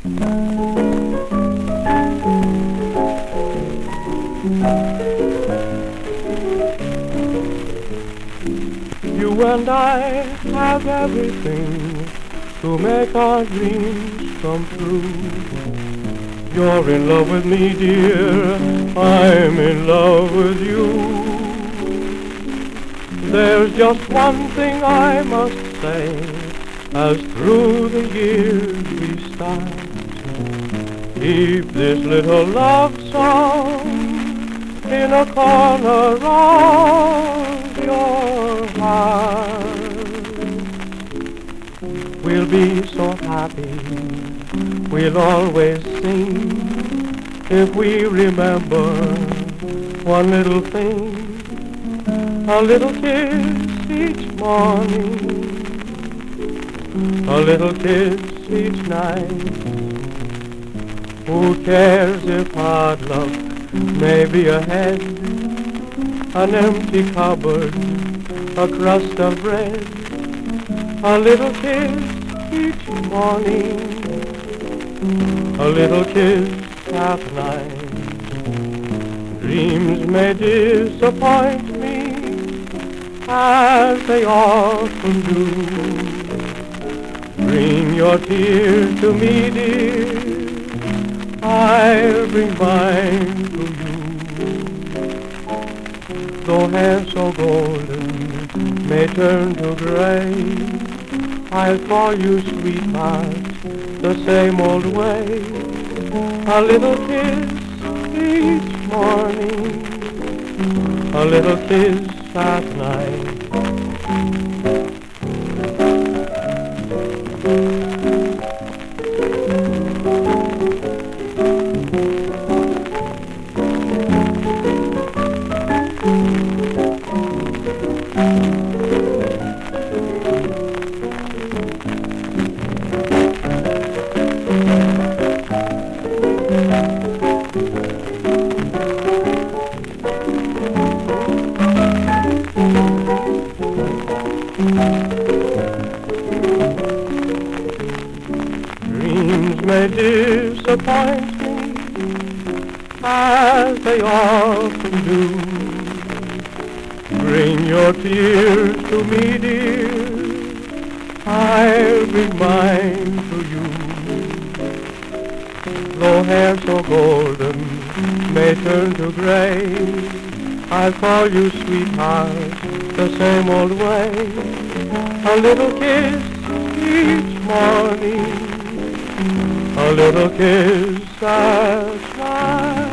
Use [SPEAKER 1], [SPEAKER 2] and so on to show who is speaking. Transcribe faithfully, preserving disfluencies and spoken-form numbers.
[SPEAKER 1] You and I have everything to make our dreams come true. You're in love with me, dear, I'm in love with you. There's just one thing I must say, as through the years we start. Keep this little love song in a corner of your heart. We'll be so happy, we'll always sing, if we remember one little thing. A little kiss each morning, a little kiss each night. Who cares if hard luck may be ahead? An empty cupboard, a crust of bread, a little kiss each morning, a little kiss at night. Dreams may disappoint me, as they often do. Bring your tears to me, dear, I'll bring mine to you. Though hair so golden may turn to gray, I'll call you sweetheart the same old way. A little kiss each morning, a little kiss at night. Dreams may disappoint me, as they often do. Bring your tears to me, dear, I'll bring mine to you. Though hair so golden may turn to gray, I'll call you sweetheart the same old way. A little kiss each morning, a little kiss at night.